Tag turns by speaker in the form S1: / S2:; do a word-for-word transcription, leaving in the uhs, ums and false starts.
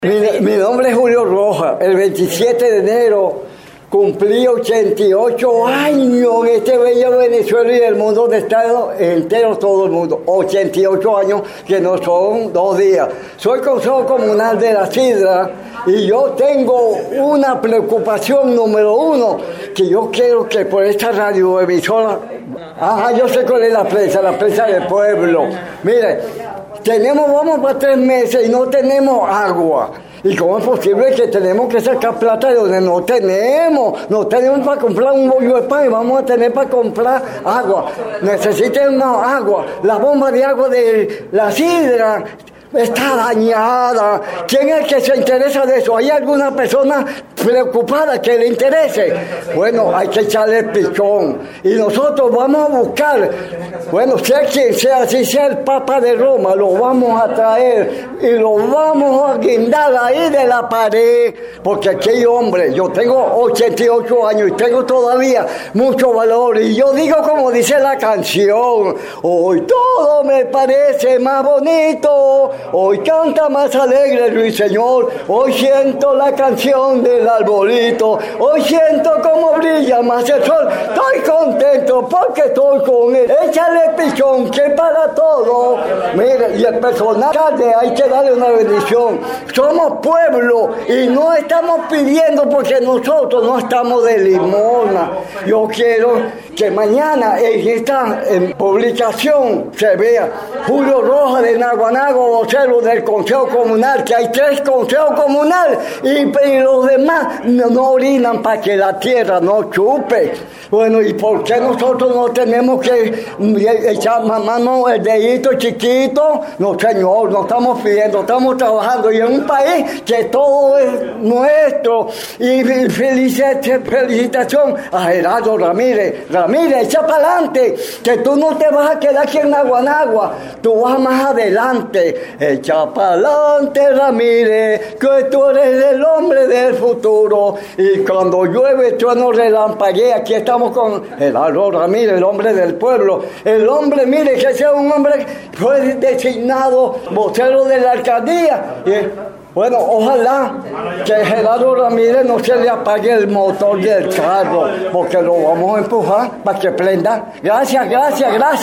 S1: Mi, mi nombre es Julio Rojas. El veintisiete de enero cumplí ochenta y ocho años en este bello Venezuela y el mundo de estado entero, todo el mundo. ochenta y ocho años que no son dos días. Soy consejo comunal de La Sidra y yo tengo una preocupación número uno, que yo quiero que por esta radioemisora, ajá, yo sé cuál es la prensa, la prensa del pueblo. Mire, tenemos, vamos para tres meses y no tenemos agua. ¿Y cómo es posible que tenemos que sacar plata de donde no tenemos? No tenemos para comprar un bollo de pan y vamos a tener para comprar agua. Necesitamos agua. La bomba de agua de La Sidra está dañada. ¿Quién es el que se interesa de eso? ¿Hay alguna persona preocupada que le interese? Bueno, hay que echarle el pichón. Y nosotros vamos a buscar, bueno, sea quien sea, si sea el Papa de Roma, lo vamos a traer y lo vamos a guindar ahí de la pared. Porque aquí, hombre, yo tengo ochenta y ocho años y tengo todavía mucho valor. Y yo digo como dice la canción: hoy todo me parece más bonito, hoy canta más alegre el ruiseñor, hoy siento la canción del arbolito, hoy siento como brilla más el sol. Estoy contento porque estoy con él. Échale pichón, que para todo. Mire, y el personal hay que darle una bendición. Somos pueblo y no estamos pidiendo porque nosotros no estamos de limosna. Yo quiero que mañana en esta en publicación se vea Julio Rojas de Naguanago, vocero del Consejo Comunal, que hay tres consejos comunales y, y los demás no, no orinan para que la tierra no chupe. Bueno, ¿y por qué nosotros no tenemos que echar mano el dedito chiquito? No, señor, no estamos pidiendo, estamos trabajando y en un país que todo es nuestro. Y felicitación a Gerardo Ramírez. Ramírez, echa para adelante, que tú no te vas a quedar aquí en Naguanagua, tú vas más adelante. Echa para adelante, Ramírez, que tú eres el hombre del futuro. Y cuando llueve, trueno, relampaguea, aquí estamos con Gerardo Ramírez, el hombre del pueblo. El hombre, mire, que sea un hombre fue designado vocero de la alcaldía. Y, bueno, ojalá que Gerardo Ramírez no se le apague el motor del carro, porque lo vamos a empujar para que prenda. Gracias, gracias, gracias.